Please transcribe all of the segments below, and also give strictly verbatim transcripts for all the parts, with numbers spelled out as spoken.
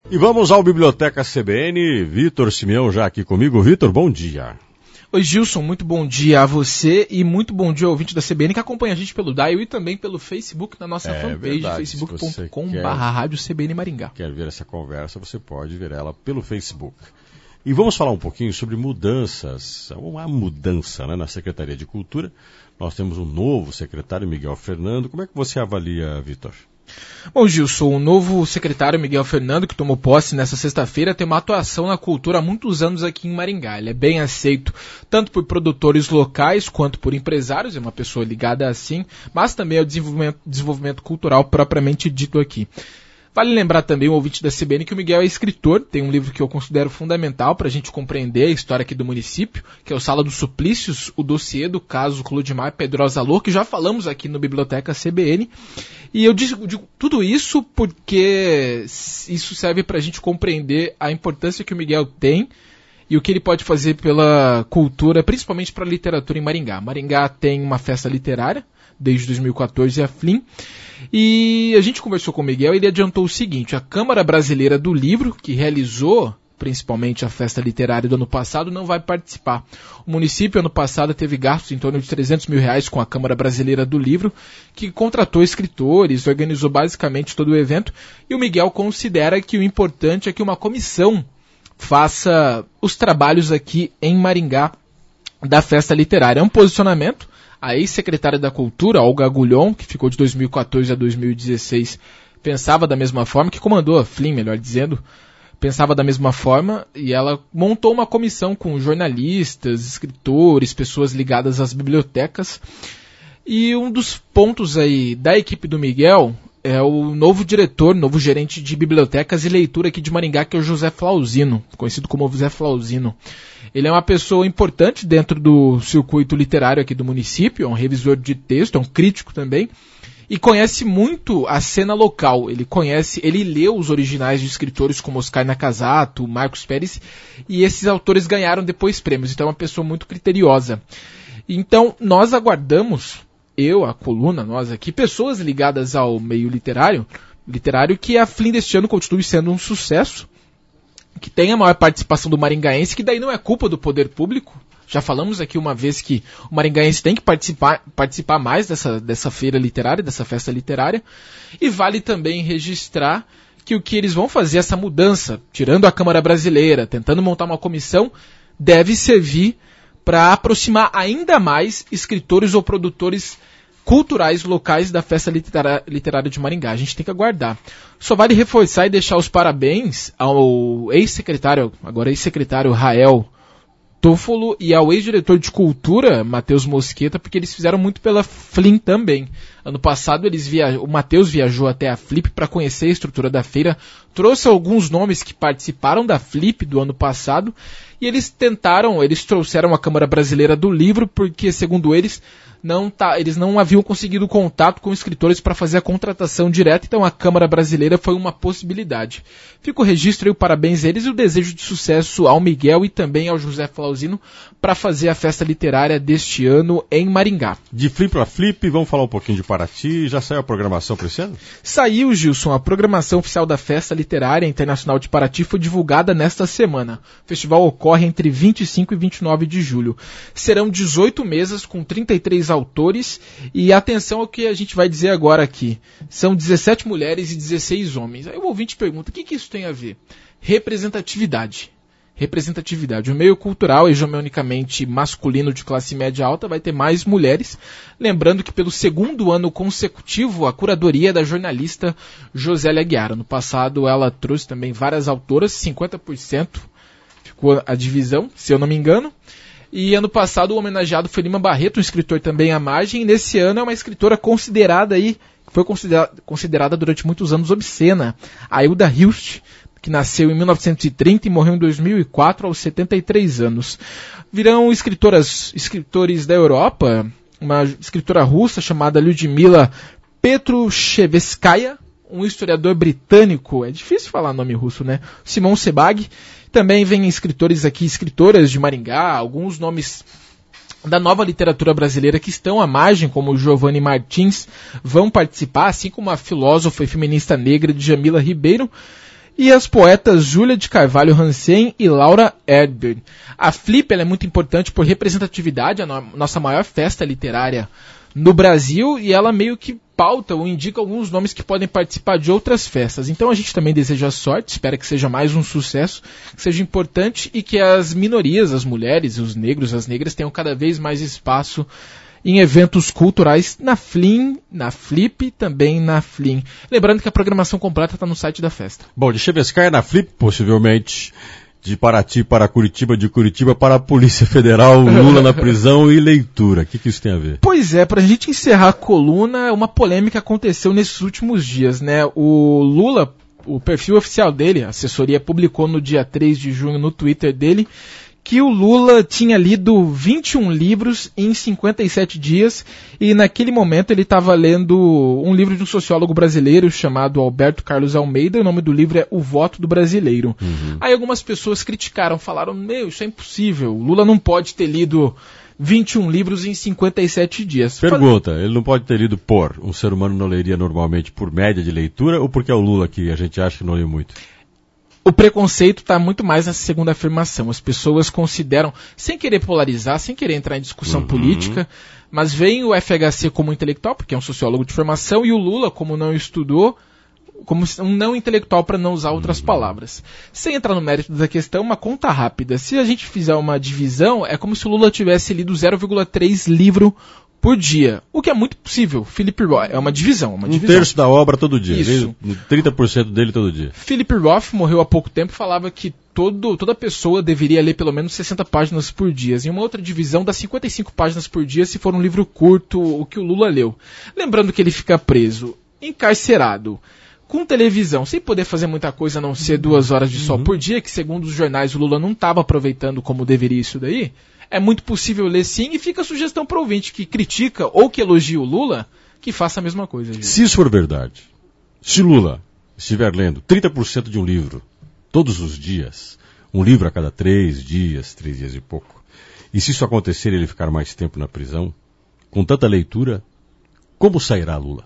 E vamos ao Biblioteca C B N, Vitor Simeão já aqui comigo. Vitor, bom dia. Oi Gilson, muito bom dia a você e muito bom dia ao ouvinte da C B N que acompanha a gente pelo Dial e também pelo Facebook na nossa é, fanpage, facebook ponto com barra rádio C B N Maringá. Quer ver essa conversa, você pode ver ela pelo Facebook. E vamos falar um pouquinho sobre mudanças, uma mudança, né, na Secretaria de Cultura. Nós temos um novo secretário, Miguel Fernando. Como é que você avalia, Vitor? Bom, Gilson, o novo secretário Miguel Fernando, que tomou posse nesta sexta-feira, tem uma atuação na cultura há muitos anos aqui em Maringá. Ele é bem aceito tanto por produtores locais quanto por empresários, é uma pessoa ligada assim, mas também ao desenvolvimento, desenvolvimento cultural propriamente dito aqui. Vale lembrar também o ouvinte da C B N que o Miguel é escritor, tem um livro que eu considero fundamental para a gente compreender a história aqui do município, que é o Sala dos Suplícios, o dossiê do caso Clodimar Pedrosa Lohr, que já falamos aqui no Biblioteca C B N. E eu digo, digo tudo isso porque isso serve para a gente compreender a importância que o Miguel tem e o que ele pode fazer pela cultura, principalmente para a literatura em Maringá. Maringá tem uma festa literária, desde dois mil e quatorze, a F L I M, e a gente conversou com o Miguel e ele adiantou o seguinte: a Câmara Brasileira do Livro, que realizou principalmente a festa literária do ano passado, não vai participar. O município, ano passado, teve gastos em torno de trezentos mil reais com a Câmara Brasileira do Livro, que contratou escritores, organizou basicamente todo o evento, e o Miguel considera que o importante é que uma comissão faça os trabalhos aqui em Maringá da festa literária. É um posicionamento. A ex-secretária da Cultura, Olga Agulhon, que ficou de dois mil e quatorze a dois mil e dezesseis, pensava da mesma forma, que comandou a F L I M, melhor dizendo, pensava da mesma forma, e ela montou uma comissão com jornalistas, escritores, pessoas ligadas às bibliotecas. E um dos pontos aí da equipe do Miguel é o novo diretor, novo gerente de bibliotecas e leitura aqui de Maringá, que é o José Flauzino, conhecido como José Flauzino. Ele é uma pessoa importante dentro do circuito literário aqui do município, é um revisor de texto, é um crítico também, e conhece muito a cena local. Ele conhece, ele leu os originais de escritores como Oscar Nakazato, Marcos Pérez, e esses autores ganharam depois prêmios, então é uma pessoa muito criteriosa. Então, nós aguardamos, eu, a coluna, nós aqui, pessoas ligadas ao meio literário, literário que a F L I M deste ano continue sendo um sucesso, que tem a maior participação do maringaense, que daí não é culpa do poder público. Já falamos aqui uma vez que o maringaense tem que participar, participar mais dessa, dessa feira literária, dessa festa literária. E vale também registrar que o que eles vão fazer, essa mudança, tirando a Câmara Brasileira, tentando montar uma comissão, deve servir para aproximar ainda mais escritores ou produtores culturais locais da festa literária, literária de Maringá. A gente tem que aguardar. Só vale reforçar e deixar os parabéns ao ex-secretário, agora ex-secretário Rael Toffolo, e ao ex-diretor de cultura, Matheus Mosqueta, porque eles fizeram muito pela F L I M também. Ano passado eles via... o Matheus viajou até a F L I P para conhecer a estrutura da feira, trouxe alguns nomes que participaram da F L I P do ano passado, e eles tentaram, eles trouxeram a Câmara Brasileira do Livro, porque, segundo eles, não tá, eles não haviam conseguido contato com escritores para fazer a contratação direta, então a Câmara Brasileira foi uma possibilidade. Fica o registro e o parabéns a eles e o desejo de sucesso ao Miguel e também ao José Flauzino para fazer a festa literária deste ano em Maringá. De F L I P para F L I P, vamos falar um pouquinho de Paraty. Já saiu a programação para esse ano? Saiu, Gilson. A programação oficial da Festa Literária Internacional de Paraty foi divulgada nesta semana. O festival ocorre entre vinte e cinco e vinte e nove de julho. Serão dezoito mesas com trinta e três autores e atenção ao que a gente vai dizer agora aqui. São dezessete mulheres e dezesseis homens. Aí o ouvinte pergunta, o que, que isso tem a ver? Representatividade. Representatividade. O meio cultural, hegemonicamente masculino de classe média alta, vai ter mais mulheres. Lembrando que pelo segundo ano consecutivo, a curadoria é da jornalista Josélia Aguiar. No passado ela trouxe também várias autoras, cinquenta por cento ficou a divisão, se eu não me engano. E ano passado o homenageado foi Lima Barreto, um escritor também à margem. E nesse ano é uma escritora considerada aí, foi considerada, considerada durante muitos anos obscena, a Hilda Hilst, que nasceu em mil novecentos e trinta e morreu em dois mil e quatro aos setenta e três anos. Virão escritoras, escritores da Europa, uma escritora russa chamada Lyudmila Petrushevskaya, um historiador britânico, é difícil falar nome russo, né? Simon Sebag. Também vem escritores aqui, escritoras de Maringá, alguns nomes da nova literatura brasileira que estão à margem, como Giovanni Martins, vão participar, assim como a filósofa e feminista negra Djamila Ribeiro. e as poetas Júlia de Carvalho Hansen e Laura Erdbein. A Flip ela é muito importante por representatividade, a no- nossa maior festa literária no Brasil, e ela meio que pauta ou indica alguns nomes que podem participar de outras festas. Então a gente também deseja sorte, espera que seja mais um sucesso, que seja importante e que as minorias, as mulheres, os negros, as negras tenham cada vez mais espaço em eventos culturais na Flim, na Flip, também na Flim. Lembrando que a programação completa está no site da festa. Bom, de Chevescaia na Flip, possivelmente, de Paraty para Curitiba, de Curitiba para a Polícia Federal, Lula na prisão e leitura. O que, que isso tem a ver? Pois é, para a gente encerrar a coluna, uma polêmica aconteceu nesses últimos dias, né? O Lula, o perfil oficial dele, a assessoria publicou no dia três de junho no Twitter dele, que o Lula tinha lido vinte e um livros em cinquenta e sete dias e naquele momento ele estava lendo um livro de um sociólogo brasileiro chamado Alberto Carlos Almeida, o nome do livro é O Voto do Brasileiro. Uhum. Aí algumas pessoas criticaram, falaram, meu, isso é impossível, o Lula não pode ter lido vinte e um livros em cinquenta e sete dias. Pergunta, ele não pode ter lido por, um ser humano não leria normalmente por média de leitura ou porque é o Lula que a gente acha que não lê muito? O preconceito está muito mais nessa segunda afirmação. As pessoas consideram, sem querer polarizar, sem querer entrar em discussão uhum. política, mas veem o F H C como intelectual, porque é um sociólogo de formação, e o Lula, como não estudou, como um não intelectual, para não usar outras uhum. palavras. Sem entrar no mérito da questão, uma conta rápida. Se a gente fizer uma divisão, é como se o Lula tivesse lido zero vírgula três livro por dia, o que é muito possível. Philip Roth, é uma divisão, uma um divisão. terço da obra todo dia, isso. trinta por cento dele todo dia. Philip Roth morreu há pouco tempo e falava que todo, toda pessoa deveria ler pelo menos sessenta páginas por dia. Em uma outra divisão, dá cinquenta e cinco páginas por dia se for um livro curto, o que o Lula leu. Lembrando que ele fica preso, encarcerado, com televisão, sem poder fazer muita coisa a não ser duas horas de sol uhum. por dia, que segundo os jornais o Lula não estava aproveitando como deveria isso daí. É muito possível ler sim, e fica a sugestão para o ouvinte que critica ou que elogia o Lula, que faça a mesma coisa. Gente. Se isso for verdade, se Lula estiver lendo trinta por cento de um livro todos os dias, um livro a cada três dias, três dias e pouco, e se isso acontecer e ele ficar mais tempo na prisão, com tanta leitura, como sairá Lula?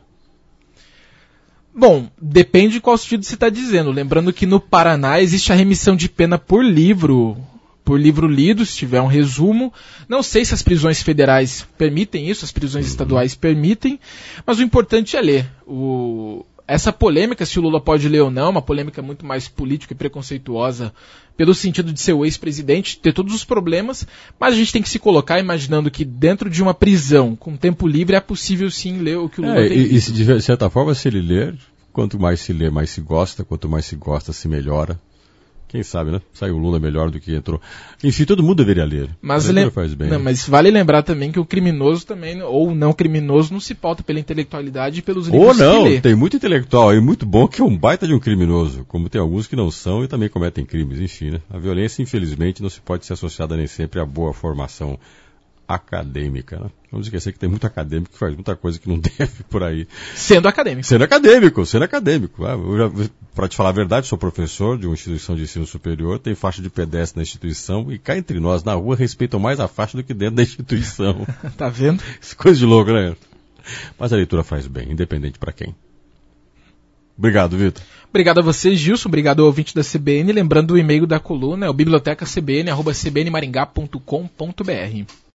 Bom, depende de qual sentido você está dizendo. Lembrando que no Paraná existe a remissão de pena por livro... por livro lido, se tiver um resumo. Não sei se as prisões federais permitem isso, as prisões estaduais permitem, mas o importante é ler. O... Essa polêmica, se o Lula pode ler ou não, uma polêmica muito mais política e preconceituosa, pelo sentido de ser o ex-presidente, ter todos os problemas, mas a gente tem que se colocar imaginando que dentro de uma prisão, com tempo livre, é possível sim ler o que o Lula é, tem e, lido. E se de certa forma, se ele ler, quanto mais se lê, mais se gosta, quanto mais se gosta, se melhora. Quem sabe, né? Saiu o Lula melhor do que entrou. Enfim, todo mundo deveria ler. Mas, lem... faz bem, não, né? mas vale lembrar também que o criminoso também, ou não criminoso, não se pauta pela intelectualidade e pelos livros ou não, que lê. Tem muito intelectual aí, muito bom, que é um baita de um criminoso. Como tem alguns que não são e também cometem crimes. Enfim, né? A violência, infelizmente, não se pode ser associada nem sempre à boa formação acadêmica, né? Vamos esquecer que tem muito acadêmico que faz muita coisa que não deve por aí. Sendo acadêmico. Sendo acadêmico, sendo acadêmico. Ah, para te falar a verdade, sou professor de uma instituição de ensino superior, tem faixa de pedestre na instituição e cá entre nós, na rua, respeitam mais a faixa do que dentro da instituição. Tá vendo? Coisa de louco, né? Mas a leitura faz bem, independente para quem. Obrigado, Vitor. Obrigado a você, Gilson. Obrigado ao ouvinte da C B N. Lembrando o e-mail da coluna, é o biblioteca c b n arroba c b n maringá ponto com ponto b r.